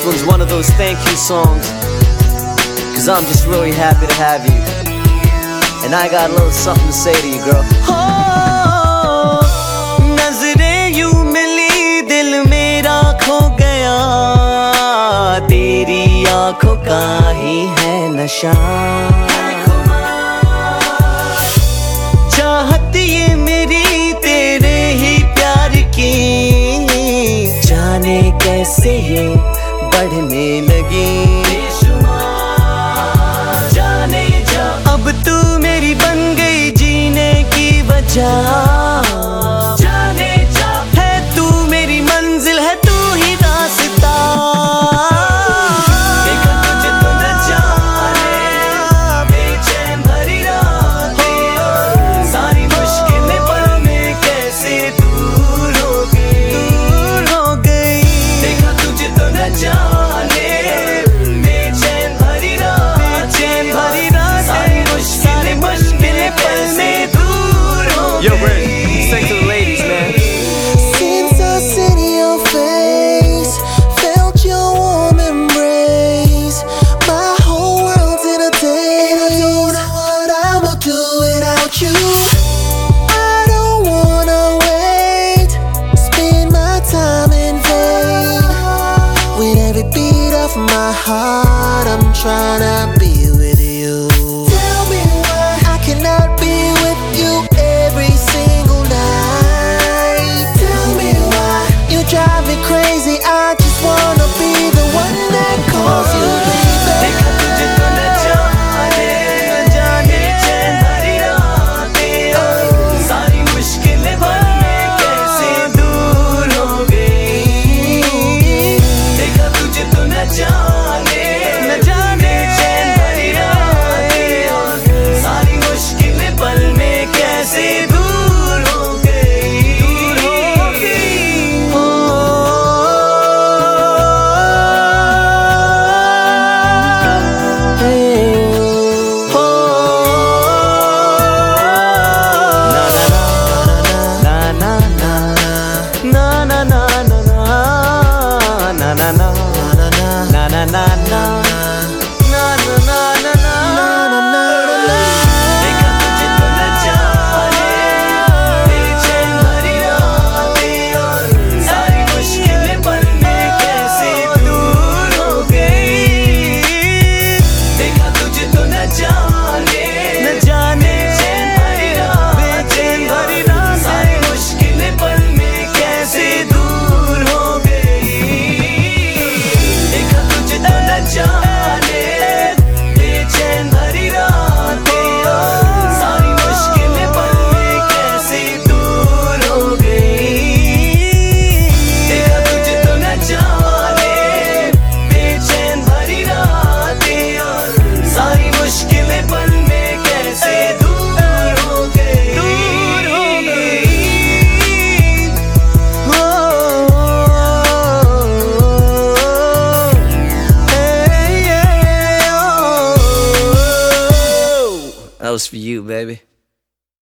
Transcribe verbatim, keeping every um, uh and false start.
This one's one of those thank you songs, cause I'm just really happy to have you. And I got a little something to say to you, girl. Oh, नज़रें यूं मिली, दिल मेरा खो गया, तेरी आँखों का ही है नशा। चाहत ये मेरी तेरे ही प्यार की, जाने कैसे ये बढ़ने लगी। जाने जा अब तू मेरी बन गई जीने की वजह। जाने जा है तू मेरी मंजिल, है तू ही रास्ता। देखा तुझे तो न जाने, बेचैन भरी रातें और सारी मुश्किलें पल में कैसे दूर हो गई, दूर हो गई। देखा तुझे तो न जाने, बेचैन भरी रातें, बेचैन भरी रातें, सारी मुश्किलें मुश्किलें पल में दूर हो गई। Yo, Brad, sing to the ladies, man. Since I seen your face, felt your warm embrace, my whole world's in a daze. I don't know what I'ma do without you. I don't wanna wait, spend my time in vain. With every beat of my heart, I'm tryna be with you. Tell me why I cannot be with you every single night. Tell me why you drive me crazy. I just wanna be the one that calls you baby. देखा तुझे तो न जाने, न जाने चैन भरी रातें और सारी मुश्किलें पल में कैसे दूर हो गई। देखा तुझे तो न जाने, न जाने चैन भरी रातें और सारी मुश्किलें पल में कैसे दूर हो गई, दूर हो गई। हो That was for you, baby.